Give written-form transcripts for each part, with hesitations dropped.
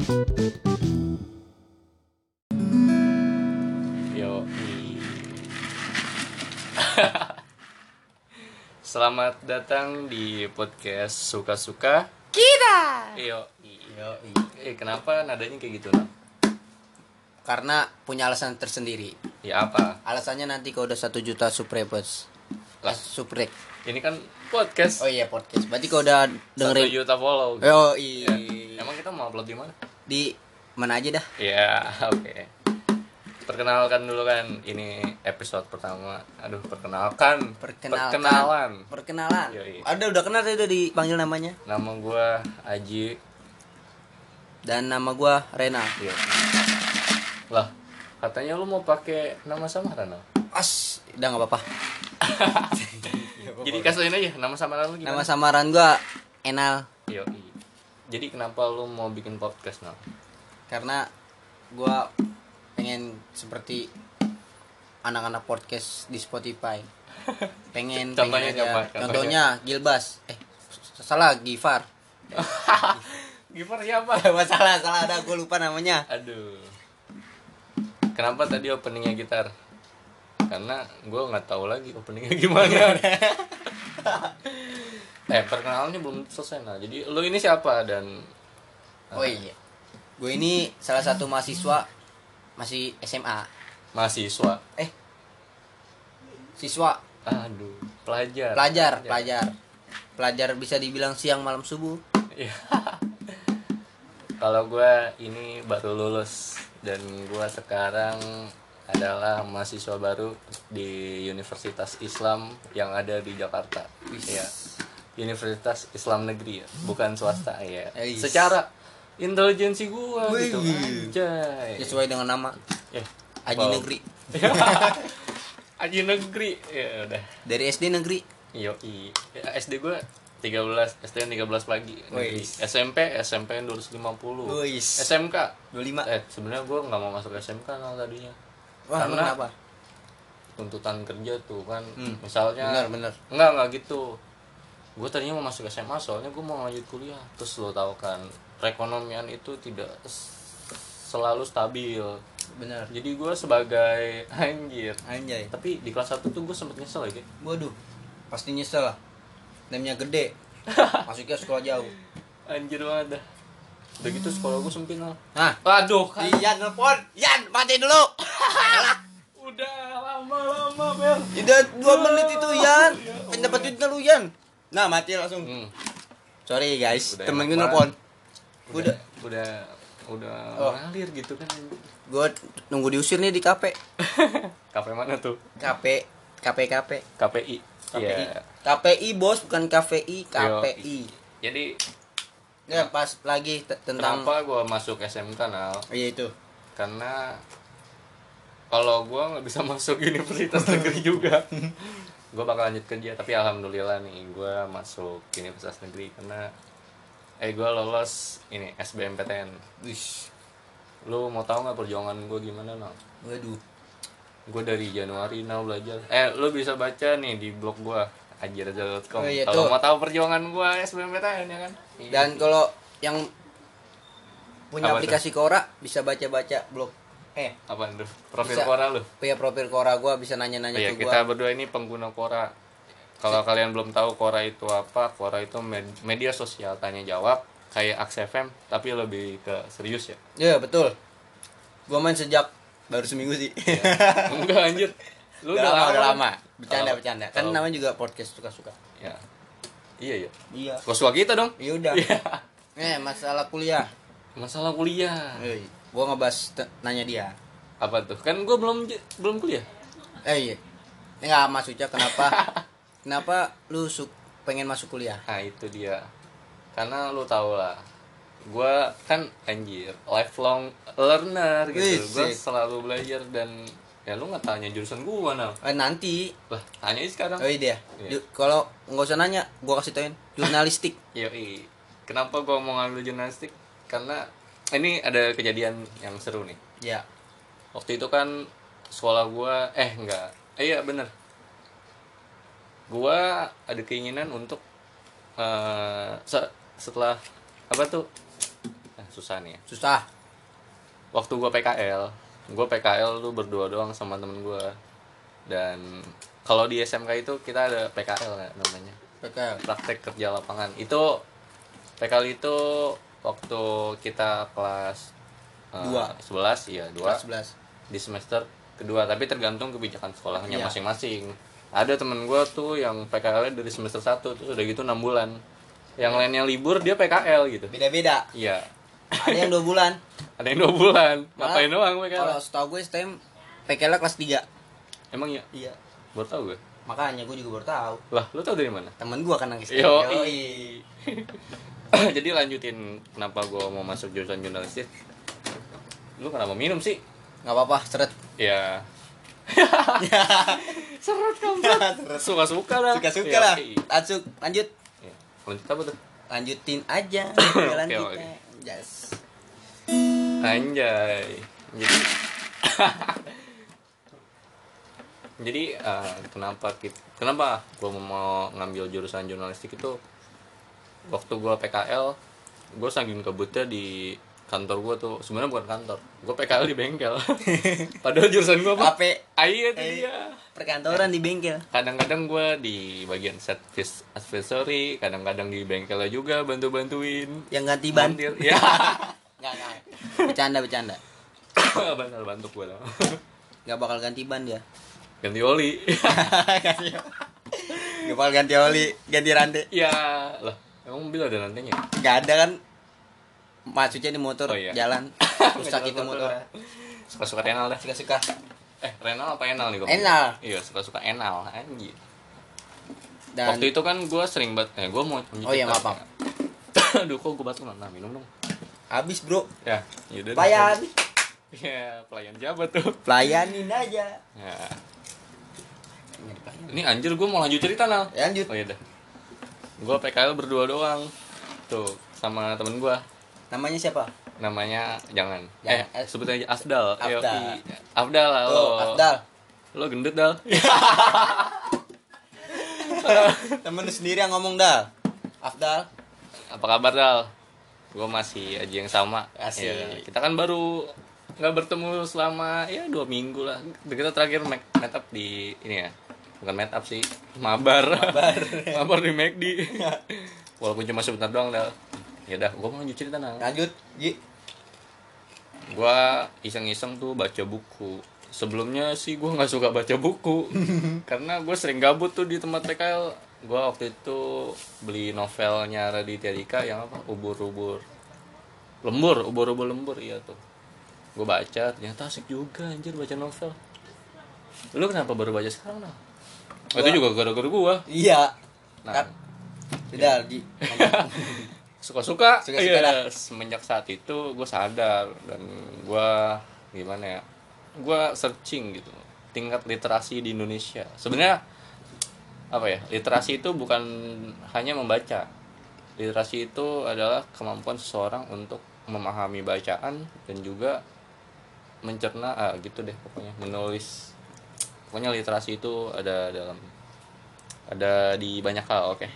Yo, selamat datang di podcast Suka-Suka Kita. Yo, kenapa nadanya kayak gitu, Nal? Karena punya alasan tersendiri. Ya apa? Alasannya nanti kalau udah 1 juta subscribers. Lah. Subrek. Ini kan podcast. Oh iya, podcast. Berarti kalau udah 1 dengerin juta follow. Oh iya. Ya. Emang kita mau upload di mana? Di mana aja dah. Ya, oke. Perkenalkan dulu kan, ini episode pertama. Aduh, perkenalan. Yoi. Udah kenal tadi, udah dipanggil namanya. Nama gua Aji. Dan nama gua Rena. Yo. Lah, katanya lu mau pakai nama samaran, Nal? Udah enggak apa-apa. Jadi kasihin aja nama samaran lu gimana? Nama samaran gua Enal. Yo. Jadi kenapa lu mau bikin podcast, Nal? Karena gua pengen seperti anak-anak podcast di Spotify. Pengen Contohnya aja. siapa? Contohnya Gilbas. Salah, Gifar. Gimana siapa? salah ada, gue lupa namanya. Aduh. Kenapa tadi openingnya gitar? Karena gue nggak tahu lagi openingnya gimana. Perkenalannya belum selesai, nah. Jadi lu ini siapa dan? Oh iya. Gue ini salah satu mahasiswa masih SMA. Mahasiswa. Siswa. Aduh. Pelajar. Pelajar bisa dibilang siang malam subuh. Iya. Kalau gue ini baru lulus dan gue sekarang adalah mahasiswa baru di Universitas Islam yang ada di Jakarta. Iya. Universitas Islam Negeri ya, bukan swasta ya. Secara intelijensi gue gitu anjay. Sesuai dengan nama. Aji Negeri. Aji Negeri. Ya udah. Dari SD negeri. Yoi. Ya, SD gue 13, SD 13 pagi negeri. SMP 250. SMK 25. Sebenarnya gue nggak mau masuk SMK tadinya. Wah, karena kenapa? tuntutan kerja tuh kan. Misalnya Benar. enggak gitu. Gue tadinya mau masuk SMA soalnya gue mau lanjut kuliah. Terus lo tahu kan, perekonomian itu tidak selalu stabil. Benar. Jadi gue sebagai anjay. Tapi Tapi di kelas 1 tuh gue sempet nyesel lagi. waduh, pasti nyesel lah. Namanya gede. Masuknya sekolah jauh. Anjir banget dah. Udah gitu sekolah gue sempit lah. Nah, Aduh kan. Ian nelfon. Ian, mati dulu. Udah lama Bel. Udah 2 menit itu, Ian. Pendapat duitnya lu, Ian. Nah, mati langsung. Sorry guys, Udah temen enak gue nelfon. Udah Oh. ngalir gitu kan. Gue nunggu diusir nih di kafe. Kafe mana tuh? KPI. KPI. Iya. KPI bos, bukan KPI, KPI. Jadi Ya pas lagi tentang kenapa gue masuk SMK Nal? iya itu. Karena kalau gue nggak bisa masuk universitas negeri juga, gue bakal lanjut kerja. Tapi alhamdulillah nih gue masuk universitas negeri karena gue lolos ini SBMPTN. Wih, Lu mau tahu nggak perjuangan gue gimana Nal? waduh. Gue dari Januari Nal belajar. Lu bisa baca nih di blog gue ajiraja.com. Oh, iya, Kalau tuh. mau tahu perjuangan gue SBMPTN ya kan. Dan kalau yang punya Apa aplikasi Quora bisa baca-baca blog. Apaan tuh? Profil Bisa. Quora lu? Ya profil Quora gua bisa nanya-nanya Iya, ke kita gua. berdua ini pengguna Quora. Kalau kalian belum tahu Quora itu apa, Quora itu media sosial tanya jawab kayak Aks FM tapi lebih ke serius ya. Iya, betul. Gua main sejak baru seminggu sih. Enggak anjir. Lu udah lama. Bercanda. Kan Kalau- namanya juga podcast suka-suka. Ya. Iya. Iya. Suka kita dong. Ya udah. Iya. Masalah kuliah. Masalah kuliah. Gua ngebahas nanya dia. Apa tuh? Kan gue belum kuliah. Iya. Enggak maksudnya kenapa lu pengen masuk kuliah? Nah, itu dia. Karena lu tau lah. Gue kan anjir lifelong learner gitu. Gue selalu belajar dan ya lu nggak tanya jurusan gue Nal. Nanti. Lah, tanya aja sekarang. Oh iya. Iya. Kalau nggak usah nanya, gua kasih tauin jurnalistik. Yoi. Kenapa gue mau ngambil jurnalistik? Karena ini ada kejadian yang seru nih. Ya. Waktu itu kan sekolah gue iya bener. Gue ada keinginan untuk setelah apa tuh susah nih. Susah. Waktu gue PKL tuh berdua doang sama temen gue. Dan kalau di SMK itu kita ada PKL ya namanya, PKL. praktek kerja lapangan. Itu PKL itu waktu kita kelas 11 ya 2 Kelas 11. di semester kedua, tapi tergantung kebijakan sekolahnya Iya. masing-masing. Ada temen gue tuh yang PKL dari semester 1 terus udah gitu 6 bulan. Yang lainnya libur dia PKL gitu. Beda-beda. Iya. Ada yang 2 bulan. Ada yang 2 bulan. Malah, Ngapain doang PKL? Kalau setahu gue STM PKL kelas 3. Emang ya? Iya. Baru tahu gue. Makanya gue juga baru tahu. Lah, lu tahu dari mana? Temen gue kan yang STM. Yoi. Jadi lanjutin kenapa gue mau masuk jurusan jurnalistik. Lu kenapa minum sih? Nggak apa-apa, seret. Ya. Seret kampret. Suka-suka lah. Suka-suka Ya, lah. oke. Lanjut. Ya. Lanjut apa tuh? Lanjutin aja jalan Oke, kita. oke. Yes. Anjay. Jadi kenapa gue mau ngambil jurusan jurnalistik itu, waktu gue PKL gue saking kebutnya di kantor gue tuh, sebenarnya bukan kantor, gue PKL di bengkel. Padahal jurusan gue apa? Iya dia. Perkantoran di bengkel. Kadang-kadang gue di bagian service advisory, kadang-kadang di bengkelnya juga bantu-bantuin. Yang ganti ban. Montir. Ya. Enggak. Bercanda. Bantu gue lah. Enggak bakal ganti ban dia. Ganti oli. Enggak bakal ganti oli, ganti rantai. Ya lah, emang mobil ada rantainya? Enggak ada kan. Maksudnya di motor Oh, iya. jalan. Rusak itu motor. Suka-suka Renal dah. Suka-suka. Renal apa Enal nih gue? Enal. Iya, suka-suka Enal anjir. Dan Waktu itu kan gue sering banget, gue mau Oh iya, maaf. Aduh, kok gue batuk. Nah, minum dong. habis, Bro. Ya, yaudah. Pelayan. Ya, pelayan jabat tuh. Pelayanin aja. Ya. Ini anjir, gue mau lanjut cerita, Nal. Lanjut. Oh iya dah. Gue PKL berdua doang. Tuh, sama temen gue. Namanya siapa? Namanya jangan. Jangan. Sebut aja Afdal. Afdal. Yoi. Afdal lah lo. Tuh, Afdal. Lo gendut, Dal. Temen lu sendiri yang ngomong, Dal. Afdal. Apa kabar, Dal? Gue masih aja yang sama. Asik. Ya, kita kan baru nggak bertemu selama 2 minggu lah. Kita terakhir meet up di ini ya. Bukan meet up sih, mabar. Mabar di McD. Walaupun cuma sebentar doang, Dal. Ya udah, gue mau lanjut cerita, Nal. Lanjut, Ji. Gue iseng-iseng tuh baca buku. Sebelumnya sih gue nggak suka baca buku karena gue sering gabut tuh di tempat PKL. Gue waktu itu beli novelnya Raditya Dika yang apa, ubur-ubur lembur, iya tuh. Gue baca, ternyata asik juga anjir baca novel. Lu kenapa baru baca sekarang, Nah? Itu juga gara-gara gue. Iya. Nah, Kan. Udah, Ji. suka-suka Suka-suka dah. Semenjak saat itu gue sadar dan gue gimana ya, gue searching gitu tingkat literasi di Indonesia. Sebenarnya apa ya, literasi itu bukan hanya membaca. Literasi itu adalah kemampuan seseorang untuk memahami bacaan dan juga mencerna gitu deh pokoknya, menulis. Pokoknya literasi itu ada di banyak hal. Oke.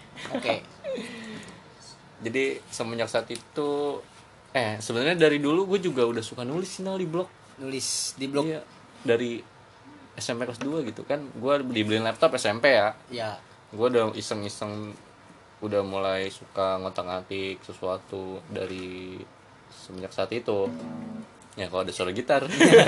Jadi semenjak saat itu sebenarnya dari dulu gue juga udah suka nulis sih, Nal, di blog. Nulis di blog. Iya, dari SMP kelas 2 gitu kan. Gue dibeliin laptop SMP ya. Iya. Gue udah iseng-iseng udah mulai suka ngotak-ngatik sesuatu dari semenjak saat itu. Ya kalau ada suara gitar.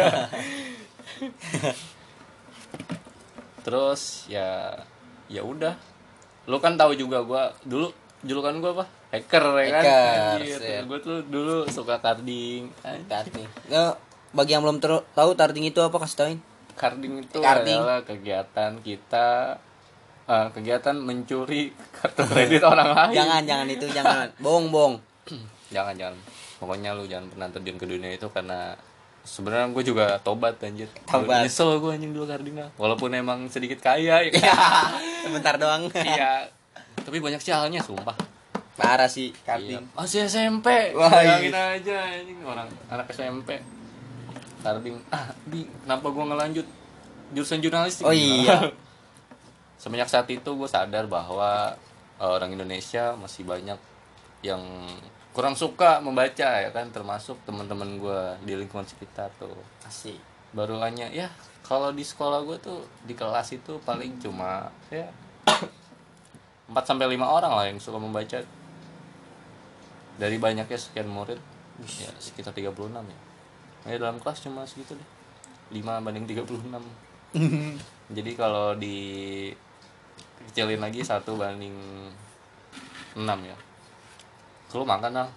Terus ya udah. Lu kan tahu juga gue dulu julukan gue apa? Hacker ya kan? Hackers, ya. Gue tuh dulu suka carding. Tarding. Nggak, bagi yang belum tahu tarding itu apa, kasih tauin. Carding itu Carding. adalah kegiatan kita kegiatan mencuri kartu kredit orang lain. Jangan itu, jangan. Bohong. Jangan. Pokoknya lu jangan pernah terjun ke dunia itu karena sebenarnya gue juga tobat anjir. Tobat. Nyesel gue anjing dulu carding. Walaupun emang sedikit kaya ya. Ya, sebentar doang. Iya. Tapi banyak sialnya sumpah. Parah sih Iya. carding. Masih SMP. Wah, Bayangin aja anjing, orang anak SMP. Carding. Kenapa gue ngelanjut jurusan jurnalistik? Oh iya. Semenjak saat itu gue sadar bahwa orang Indonesia masih banyak yang kurang suka membaca ya kan, termasuk teman-teman gue di lingkungan sekitar tuh. Asik. Baru hanya ya kalau di sekolah gue tuh di kelas itu paling cuma ya 4 sampai 5 orang lah yang suka membaca. Dari banyaknya sekian murid ya sekitar 36 ya. Ya dalam kelas cuma segitu deh. 5 banding 36. Jadi kalau dikecilin lagi 1 banding 6 ya. Lu makan lah.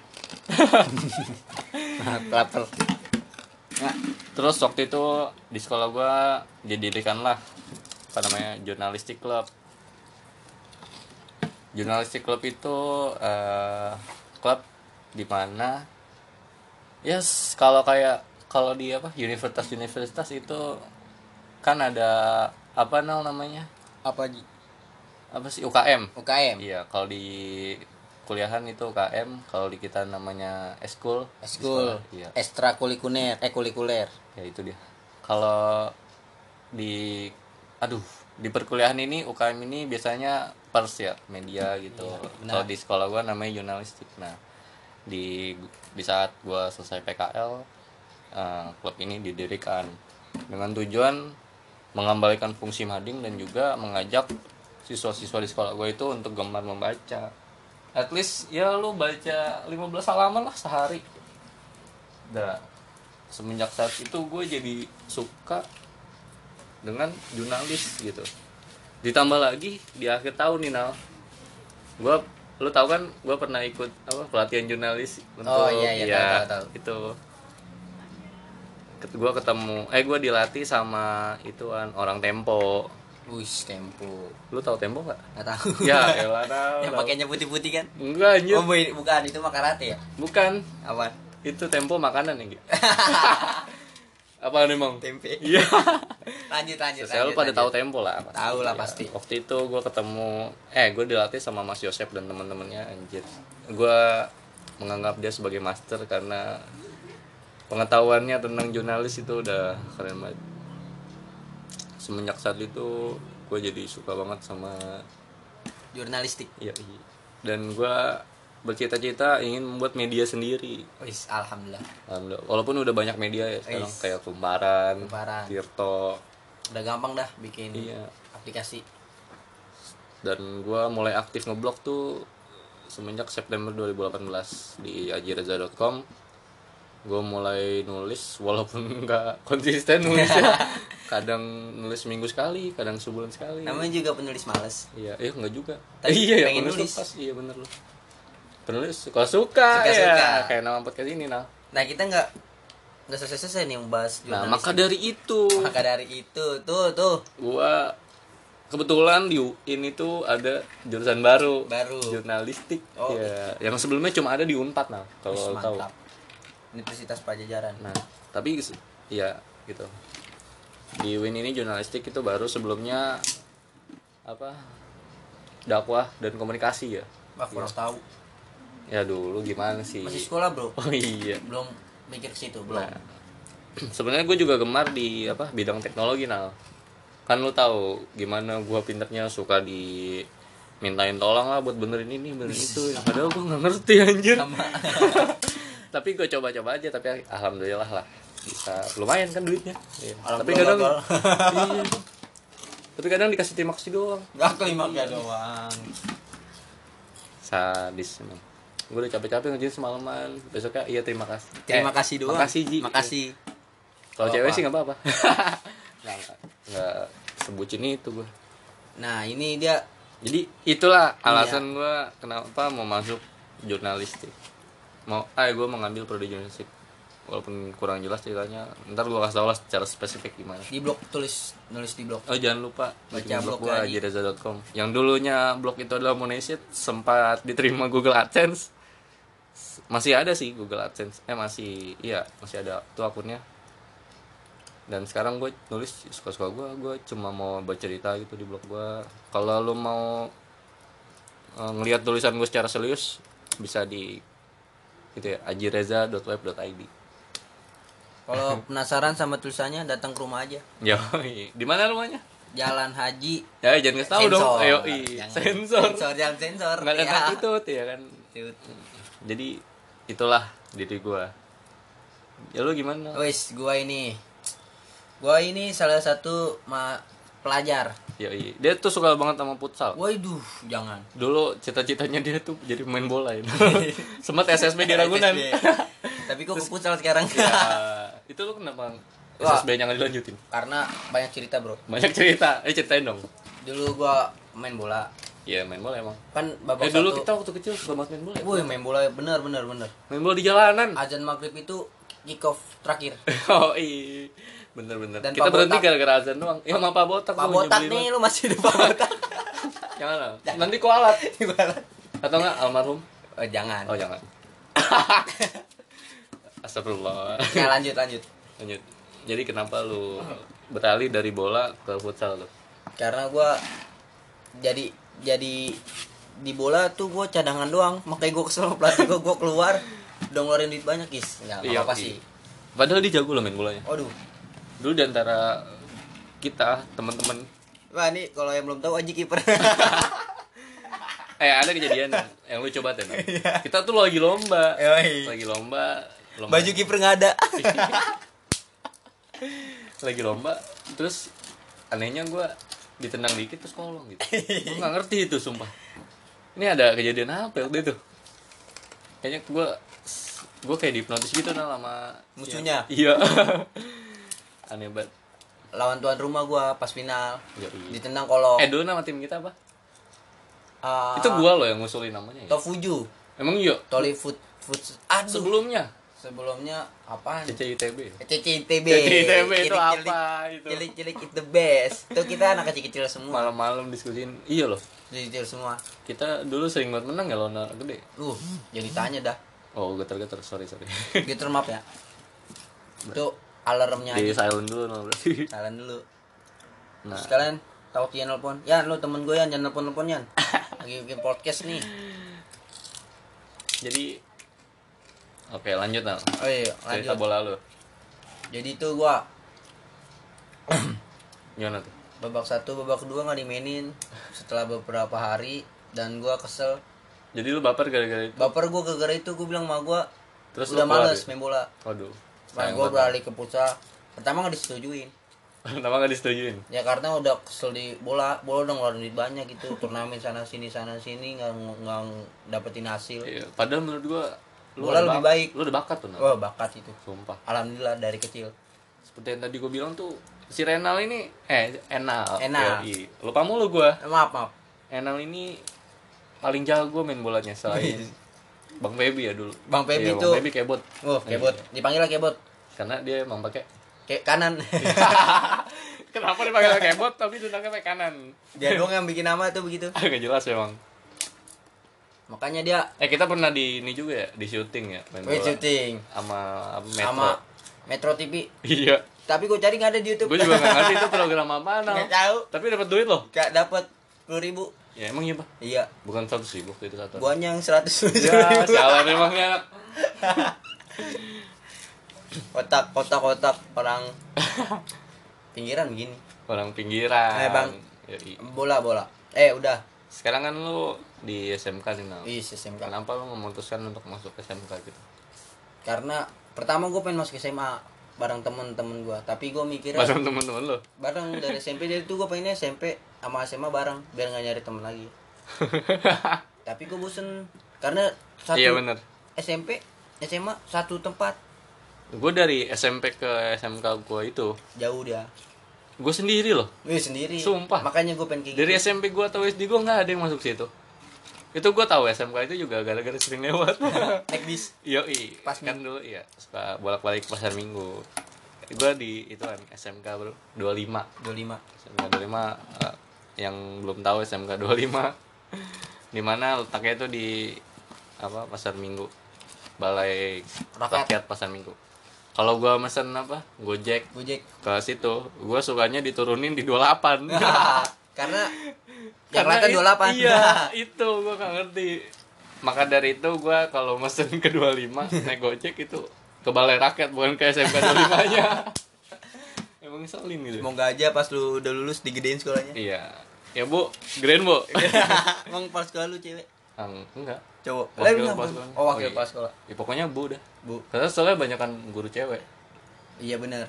Lapar. Nah, terus waktu itu di sekolah gua didirikanlah apa namanya Journalistic Club. Journalistic Club itu klub di mana yes kalau di apa universitas itu kan ada apa namanya Apa Ji? apa sih UKM. UKM. Iya, kalau di kuliahan itu UKM, kalau di kita namanya eskul. Eskul. Iya. Ekstrakurikuler, kulikuler. Ya itu dia. Kalau di di perkuliahan ini UKM ini biasanya pers ya, media gitu. Iya, Kalau di sekolah gua namanya jurnalistik. Nah, di saat gua selesai PKL, klub ini didirikan dengan tujuan mengembalikan fungsi mading dan juga mengajak siswa-siswa di sekolah gue itu untuk gemar membaca. At least ya lu baca 15 halaman lah sehari. Dah semenjak saat itu gue jadi suka dengan jurnalis gitu. Ditambah lagi di akhir tahun nih Nal, lu tahu kan gue pernah ikut pelatihan jurnalis untuk tahu. Itu gue dilatih sama orang Tempo. Wis, Tempo. Lu tahu Tempo nggak? Nggak tahu. Ya elah tahu. Yang pakainya putih-putih kan? Enggak anjir. Oh, bukan, itu mah karate ya? Bukan. Apa? Itu Tempo makanan ya gitu. Apaan emang? Tempe. Iya. lanjut. Saya lu pada tahu Tempo lah. Tahu lah pasti. Waktu itu gue gue dilatih sama Mas Yosep dan teman-temannya anjir. Gue menganggap dia sebagai master karena pengetahuannya tentang jurnalis itu udah keren banget. Semenjak saat itu gue jadi suka banget sama jurnalistik. Iya. Dan gue bercita-cita ingin membuat media sendiri. Wis, alhamdulillah. Walaupun udah banyak media ya sekarang kayak Kumparan, Tirto. Udah gampang dah bikin aplikasi. Dan gue mulai aktif ngeblog tuh semenjak September 2018 di ajireza.com. Gue mulai nulis walaupun nggak konsisten nulisnya. Kadang nulis seminggu sekali, kadang sebulan sekali. Namanya juga penulis males. Iya, nggak juga. Tapi iya, pengen penulis nulis. lepas. Iya bener loh. Penulis suka ya. Kayak nama podcast ini Nah kita nggak selesai nih membahas jurnalistik. Nah, maka dari itu tuh gua kebetulan di UIN itu ada jurusan baru. Jurnalistik. Oh, ya, yang sebelumnya cuma ada di Unpad kalau lo tahu. Universitas Pajajaran. Nah, tapi ya gitu. Di UIN ini jurnalistik itu baru, sebelumnya dakwah dan komunikasi ya. Kurang tahu. Ya dulu gimana sih? Masih sekolah, Bro. Oh iya. Belum mikir ke situ, belum. Nah, sebenarnya gue juga gemar di bidang teknologi kan lu tahu gimana gue pinternya, suka mintain tolong lah buat benerin ini benerin itu, padahal gue nggak ngerti anjir. Tapi gue coba-coba aja, tapi alhamdulillah lah bisa lumayan kan duitnya. Iya. Tapi kadang iya. Tapi kadang dikasih terima kasih doang. Gak terima kasih doang. Sadis emang. Gue udah capek-capek ngerjain semalaman, besoknya iya terima kasih. Terima kasih doang. Makasih Ji. Makasih. Kalau cewek sih nggak apa-apa. Nggak sebutin itu gue. Nah ini dia. Jadi itulah alasan gue kenapa mau masuk jurnalistik. Gue mau ngambil prodi jurnalistik. Walaupun kurang jelas ceritanya, ntar gue kasih tau lah secara spesifik gimana. Di blog nulis di blog. Oh jangan lupa baca blog gue ajireza.com. Yang dulunya blog itu adalah Monesit, sempat diterima Google AdSense. Masih ada sih Google AdSense. Masih ada tuh akunnya. Dan sekarang gue nulis suka-suka gue cuma mau bercerita gitu di blog gue. Kalau lo mau ngelihat tulisan gue secara serius, bisa di ajireza.web.id. Kalau penasaran sama tulisannya, datang ke rumah aja. Yo, di mana rumahnya? Jalan Haji. Ya jangan kasih tahu dong. Ayo, sensor. Jalan sensor. Sensor. Nggak ada itu ya kan. Jadi itulah diri gue. Ya lu gimana? Wis, gua ini salah satu pelajar. Yoi. Dia tuh suka banget sama futsal. Waduh, jangan. Dulu cita-citanya dia tuh jadi pemain bola itu. Sempat SSB di Ragunan. SSB. Tapi kok ke futsal sekarang? Ya, itu lu kenapa SSB-nya nggak dilanjutin? Karena banyak cerita, Bro. Banyak cerita. Ceritain dong. Dulu gua main bola. Iya, main bola emang. Kan babak Dulu satu. kita waktu kecil suka banget main bola. Ya? Wih, main bola bener. Main bola di jalanan. Azan maghrib itu kick off terakhir. Oh iya. Bener. Dan Kita Pak berhenti Botak. gara-gara azan doang. Ya sama Pak Botak. Pak lu Botak nyebelin nih, banget. lu masih di Pak Botak. Jangan lah. Nanti kualat. Gimana? Atau enggak almarhum? Oh, jangan. Oh, jangan. Astagfirullah. Nah, lanjut. Lanjut. Jadi kenapa lu beralih dari bola ke futsal lu? Karena gua jadi di bola tuh gua cadangan doang, makanya gua kesel sama pelatih gua keluar udah ngeluarin duit banyak, Kis. Enggak Iya, apa-apa iya. sih. Padahal dia jago loh main bolanya. Waduh. Dulu diantara kita teman-teman Wah, nih kalau yang belum tahu Aji kiper. ada kejadian yang lu coba tuh. Kita tuh lagi lomba. Yoi. Lagi lomba. Baju kiper enggak ada. Lagi lomba, terus anehnya gue ditendang dikit terus kolong gitu. Gue nggak ngerti itu sumpah. Ini ada kejadian apa waktu itu? Kayaknya gue kayak dihipnotis gitu sama Musuhnya? Iya. Aneh banget. Lawan tuan rumah gua pas final. Yoi. Ditendang kolong. Dulu nama tim kita apa? Ah, Itu gue loh yang ngusulin namanya ya? Tofuju. Emang iya? Toli food. Aduh. Sebelumnya Apaan? CCITB. CCTB. CCITB itu apa itu? Cilik-cilik itu the best. Itu kita anak kecil-kecil semua. Malam-malam diskusin. Iya loh. Kecil semua. Kita dulu sering banget menang ya lawan anak gede. Jadi tanya dah. Oh, getar-getar. Sorry. Gitu maaf ya. Itu alarmnya Di aja. silent dulu no, berarti. Jalan dulu. Nah, Sekalian tahu dia nelpon. Ya, lu temen gue jangan nelpon Yan. Lagi bikin podcast nih. jadi oke, lanjut nah. Oh iya, Cerita lanjut. bola lu. Jadi itu gua Gimana tuh? babak 1, babak 2 nggak dimainin setelah beberapa hari dan gua kesel. Jadi lu baper gara-gara itu. Baper gua gara-gara itu, gua bilang sama gua Terus udah lu keluar males ya? main bola. Waduh. Nah, gua beralih ke futsal. Pertama nggak disetujuin. Kenapa enggak disetujuin? Ya karena udah kesel di bola udah ngeluarin duit banyak gitu, turnamen sana sini nggak dapetin hasil. Iya, padahal menurut gua Bola lebih baik. Lu udah bakat tuh, Nal. Wah, bakat itu. Sumpah. Alhamdulillah dari kecil. Seperti yang tadi gua bilang tuh, si Renal ini Enal. Enal. Yoi. Lupa mulu gua. Maaf. Enal ini paling jago main bolanya selain Bang Feby ya dulu. Bang Feby Iya, tuh. Bang Feby kebot. Oh, kebot. Dipanggil lah kebot. Karena dia emang pakai Kayak kanan. Kenapa dipanggil kebot tapi tendangnya pakai kanan? Dia doang yang bikin nama tuh begitu. Agak jelas memang. Makanya dia Kita pernah di ini juga ya, di syuting ya, main bola. syuting Sama Metro. sama Metro TV. Iya. Tapi gue cari nggak ada di YouTube. Gue juga nggak ngerti itu program apa Nggak tahu. Tapi dapat duit loh. Gak dapat 10.000. Ya emang iya, Pak. Iya. Bukan 100.000 itu satu. Gua yang 100.000. Ya, sialan emangnya. Kotak orang pinggiran begini. Orang pinggiran. Bang. Yoi. Bola. Udah. Sekarang kan lu di SMK nih, Nal. SMK. Kenapa lu memutuskan untuk masuk SMK gitu? Karena pertama gue pengen masuk SMA bareng temen-temen gue, tapi gue mikirnya Masuk temen-temen lu. bareng dari SMP. Dari itu gue pengennya SMP sama SMA bareng biar nggak nyari temen lagi. Tapi gue bosen karena satu Iya bener. SMP SMA satu tempat, Gue dari SMP ke SMK gue itu, jauh dia. gue sendiri loh. Gue sendiri. Sumpah. Makanya gue pengen kayak Dari gitu. SMP gue atau SD gue nggak ada yang masuk situ. Itu gue tahu SMK itu juga gara-gara sering lewat. Naik bis. Yoi. Pas Kan dulu iya suka bolak-balik pasar Minggu. Gue di itu kan SMK bro 25. 25. SMK 25 yang belum tahu SMK 25 di mana letaknya itu di apa pasar Minggu, Balai Rakyat Pasar Minggu. Kalau gue mesen apa Gojek ke situ, gue sukanya diturunin di 28. Karena yang lain kan 28. Iya, itu gue gak ngerti. Maka dari itu gue kalau mesen ke 25 naik Gojek itu ke Balai Rakyat bukan ke SMK 25-nya. Emang ngeselin gitu. Semoga aja pas lu udah lulus digedein sekolahnya. Iya. Ya, Bu. Grand, Bu. Emang pas sekolah lu cewek? Enggak. Cowok. Wakil Lah, kepala sekolah. oh, wakil iya. kepala sekolah. Ya, pokoknya Bu dah. Bu. Karena soalnya banyak kan guru cewek. Iya benar.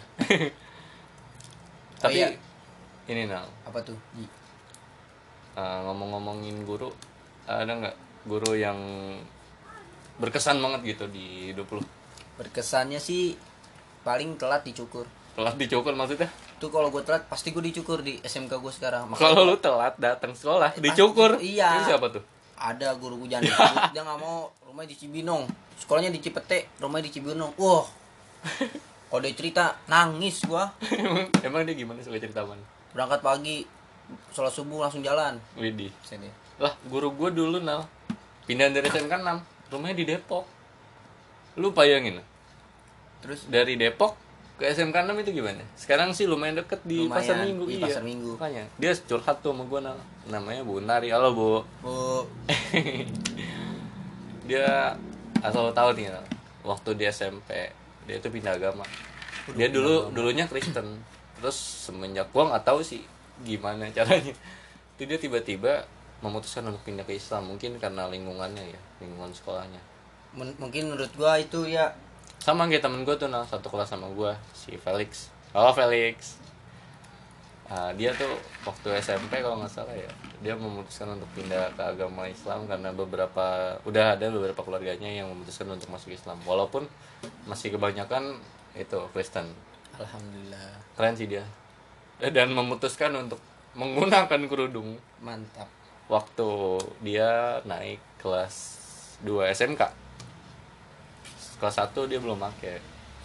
Tapi iya. ini Nal, Apa tuh? Ji? ngomong-ngomongin guru, ada nggak guru yang berkesan banget gitu di hidup lu? Berkesannya sih paling telat dicukur. Telat dicukur maksudnya? Tuh kalau gue telat pasti gue dicukur di SMK gue sekarang. Kalau lu telat datang sekolah dicukur, iya. itu siapa tuh? Ada guru gue jangan disebut, dia nggak mau, rumahnya di Cibinong, sekolahnya di Cipete, rumahnya di Cibinong. Wah, kalau dia cerita nangis gua. Emang dia gimana suka cerita mana? Berangkat pagi, sholat subuh langsung jalan. Widih. Sini. Lah, guru gue dulu Nal pindah dari SMK 6, rumahnya di Depok. Lu bayangin Terus dari Depok ke SMK 6 itu gimana? Sekarang sih lumayan deket di Lumayan, Pasar Minggu. di Iya. Pasar Minggu. Makanya dia curhat tuh sama gue Nal. Namanya Bu Nari. Halo Bu. Bu, Dia asal tahu nih Nal, waktu di SMP dia tuh pindah agama. Dia dulunya Kristen. Terus semenjak gua nggak tahu sih gimana caranya. Itu dia tiba-tiba memutuskan untuk pindah ke Islam, mungkin karena lingkungannya ya, lingkungan sekolahnya. mungkin menurut gua itu ya Sama kayak temen gue tuh Nal, satu kelas sama gua, si Felix. Halo Felix. Dia tuh waktu SMP kalau nggak salah ya, dia memutuskan untuk pindah ke agama Islam karena udah ada beberapa keluarganya yang memutuskan untuk masuk Islam, walaupun masih kebanyakan itu Kristen. alhamdulillah Keren sih dia, dan memutuskan untuk menggunakan kerudung mantap. waktu dia naik kelas 2 SMK. Kelas 1 dia belum pakai.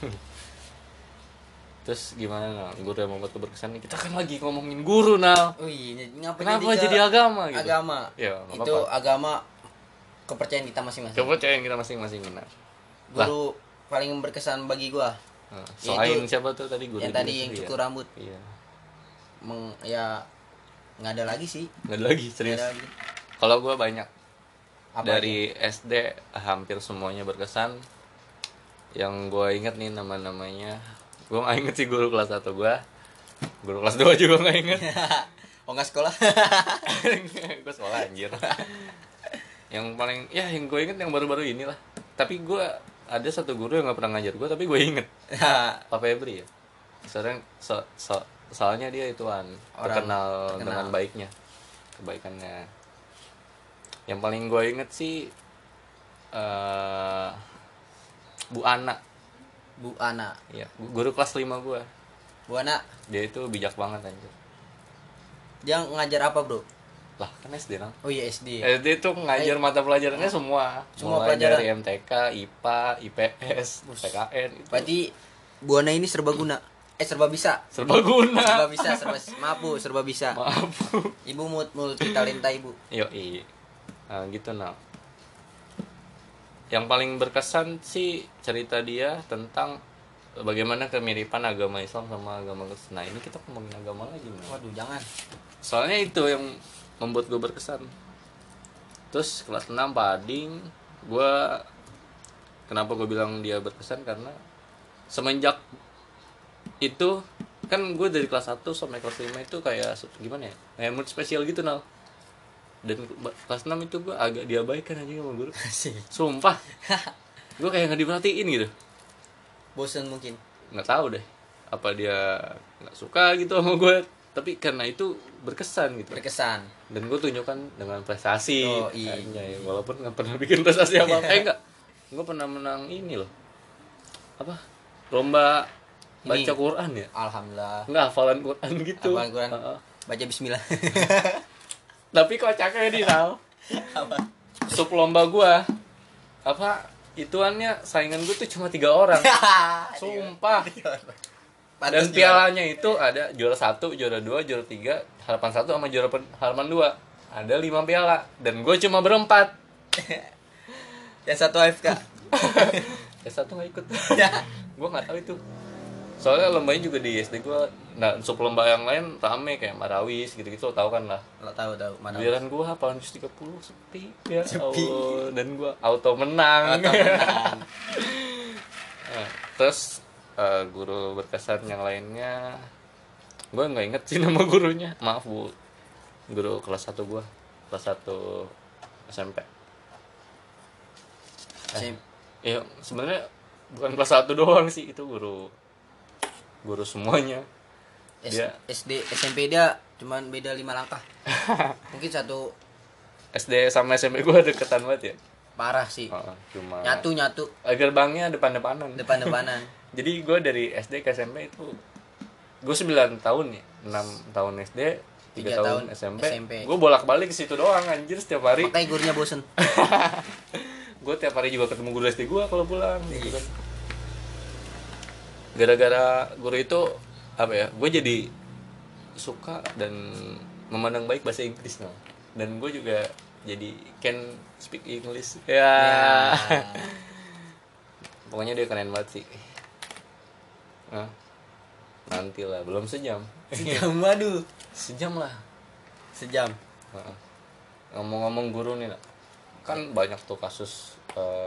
Terus gimana Nal? Guru yang membuat lu berkesan nih? Kita kan lagi ngomongin guru Nal. Oh iya, Kenapa jadi agama gitu? Agama. Ya, nggak Itu apa-apa. agama kepercayaan kita masing-masing. Kepercayaan kita masing-masing Nal. Guru paling berkesan bagi gua Nah, selain Yaitu siapa tuh tadi guru? yang dia tadi yang sendiri cukur ya? rambut. Iya. Ya nggak ada lagi sih. Nggak ada lagi serius. Nggak ada lagi. Kalau gue banyak. Apa Dari SD hampir semuanya berkesan. Yang gue inget nih nama-namanya. Gue nggak inget sih guru kelas 1 gue. Guru kelas 2 juga nggak inget. Oh nggak sekolah? Gue sekolah anjir. Yang paling ya yang gue inget yang baru-baru inilah. Tapi gue ada satu guru yang nggak pernah ngajar gue, tapi gue inget. Pak Febri ya. Soalnya dia ituan terkenal dengan baiknya, kebaikannya. Yang paling gue inget sih Bu Ana. Bu Ana. Ya, guru kelas 5 gue. Bu Ana, Dia itu bijak banget anjir. dia ngajar apa bro? Lah kan SD Nang. Oh iya SD. SD itu ngajar mata pelajarannya semua. Semua Mulai pelajaran. dari MTK, IPA, IPS, PKN itu. Berarti Bu Ana ini serba guna. Serba bisa. Serbaguna. Serba bisa, maaf Bu, serba bisa. Maaf. Ibu multi talenta ibu. Yoi. Nah, gitu Nal. Yang paling berkesan sih cerita dia tentang bagaimana kemiripan agama Islam sama agama Kristen. Nah, ini kita ngomongin agama lagi Nal. Waduh, jangan. Soalnya itu yang membuat gue berkesan. Terus kelas 6 Pading, kenapa gue bilang dia berkesan karena semenjak itu kan gue dari kelas 1 sampai kelas 5 itu kayak gimana ya, kayak mood spesial gitu Nal. Dan kelas 6 itu gue agak diabaikan aja sama guru. Sumpah. Gue kayak gak diperhatiin gitu. Bosan mungkin. Nggak tahu deh apa dia nggak suka gitu sama gue, tapi karena itu berkesan gitu. Berkesan. Dan gue tunjukkan dengan prestasi. Oh, iya. Anjay, walaupun nggak pernah bikin prestasi apa apa. Enggak, gue pernah menang ini loh, apa, lomba baca Ini. Quran ya. Alhamdulillah. Nggak, hafalan Quran gitu. Hafalan Quran. Heeh. Baca bismillah. Tapi kocaknya di Sal, Apa? sub lomba gue apa, ituannya saingan gue tuh cuma 3 orang. Sumpah. Dan pialanya itu ada juara 1, juara 2, juara 3, harapan 1 sama juara harapan 2. Ada 5 piala dan gue cuma berempat. Yang satu AFK. Yang satu nggak ikut. Ya. Gue nggak tahu itu. Soalnya lombanya juga di SD gue. Nah, sub lomba yang lain rame kayak Marawis gitu-gitu, tau kan lah. Lo tahu mana? Giliran gue hafalan jus 30 sepi ya Sepi. Allah. Dan gue auto menang. Auto menang. Nah, terus guru berkesan yang lainnya gue nggak inget sih nama gurunya, maaf Bu. Guru kelas 1 gue, kelas 1 SMP. Ya sebenarnya bukan kelas 1 doang sih, itu guru semuanya. Dia SD SMP dia cuman beda 5 langkah. Mungkin satu SD sama SMP gue deketan banget ya. parah sih. Cuma Nyatu gerbangnya depan-depanan. Jadi gue dari SD ke SMP itu gue 9 tahun ya, 6 tahun SD, 3 tahun SMP. Gue bolak-balik ke situ doang anjir setiap hari. Makanya gurunya bosen. Gue tiap hari juga ketemu guru SD gue kalau pulang gitu kan. Gara-gara guru itu apa ya, gue jadi suka dan memandang baik bahasa Inggris nah. Dan gue juga jadi can speak English ya. Pokoknya dia keren banget sih. Nah, nanti lah, belum sejam. Waduh, Sejam lah. sejam. Ngomong-ngomong guru nih nak, kan banyak tuh kasus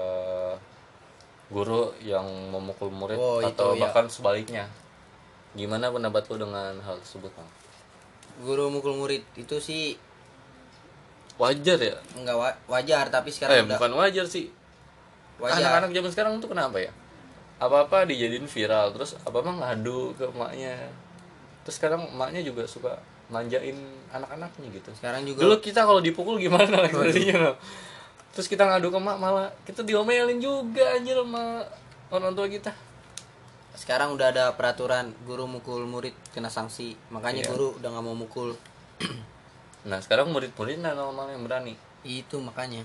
guru yang memukul murid atau itu, bahkan sebaliknya. Gimana pendapat lu dengan hal tersebut, Bang? Guru mukul murid itu sih Wajar ya? enggak wajar, tapi sekarang udah bukan wajar sih. wajar. Anak-anak zaman sekarang tuh kenapa ya? Apa-apa dijadiin viral, terus apa-apa ngadu ke emaknya. Terus sekarang emaknya juga suka manjain anak-anaknya gitu. Sekarang juga Dulu kita kalau dipukul gimana ekspresinya? Terus kita ngadu ke emak, malah kita diomelin juga anjir sama orang tua kita. sekarang udah ada peraturan guru mukul murid kena sanksi. Makanya guru udah nggak mau mukul. Nah sekarang murid-murid normal yang berani. Itu makanya.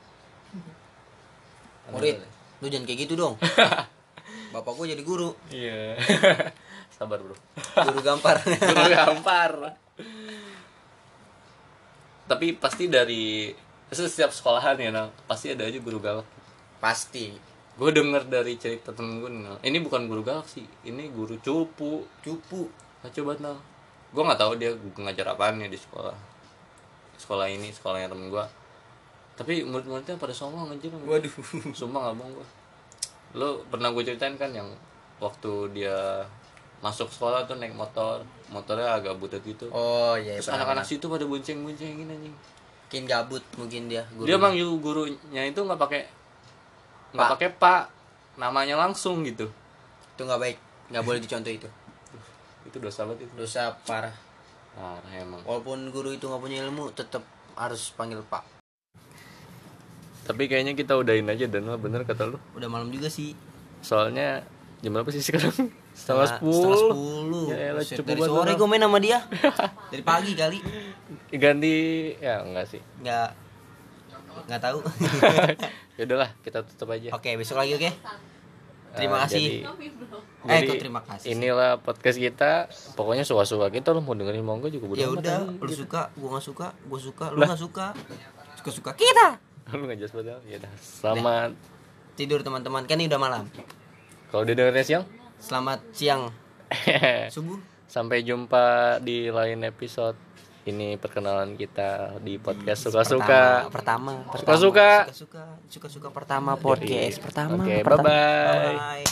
Murid, lu jangan kayak gitu dong. Bapak gua jadi guru. Iya. Sabar bro. Guru gampar. Guru gampar. Tapi pasti dari setiap sekolahan ya, nah, pasti ada aja guru galak. Pasti. Gue denger dari cerita temen gue, nah, ini bukan guru galak sih, ini guru cupu. Nah, coba nah, gue nggak tahu dia ngajar apaan ya di sekolah ini, sekolahnya temen gue. Tapi murid-muridnya pada songong anjir. Waduh. Sumpah nggak bohong gue. Lo pernah gue ceritain kan yang waktu dia masuk sekolah tuh naik motornya agak butet gitu. Oh iya. Terus anak-anak situ pada bonceng-boncengin anjing. Mungkin gabut mungkin dia guru. Dia manggil gurunya itu nggak pakai pak, namanya langsung gitu. Itu nggak baik, nggak boleh dicontoh itu. Itu dosa banget itu. Dosa parah. Parah emang. Walaupun guru itu nggak punya ilmu, tetap harus panggil pak. Tapi kayaknya kita udahin aja dan bener kata lu. Udah malam juga sih. Soalnya jam berapa sih sekarang? Setengah 10. Ya elah, cukup dari banget sore lah. gue main sama dia. Dari pagi kali. Ganti ya enggak sih. Nggak tahu. Ya udahlah, kita tutup aja. Oke, besok lagi oke. Terima kasih. Jadi Kok terima kasih. inilah podcast kita. Pokoknya suka-suka kita, lo mau dengerin monggo juga bodo Ya amat. udah, lu suka, gua nggak suka, gua suka, lu nggak suka. Suka-suka kita. Lu nggak jelas padahal. Ya udah. Selamat Tidur teman-teman, kan ini udah malam. kalau udah dengerin siang. Selamat siang, subuh. Sampai jumpa di lain episode. Ini perkenalan kita di podcast suka-suka. Pertama. Suka-suka Suka-suka pertama podcast pertama. Oke, pertama. bye-bye. Bye.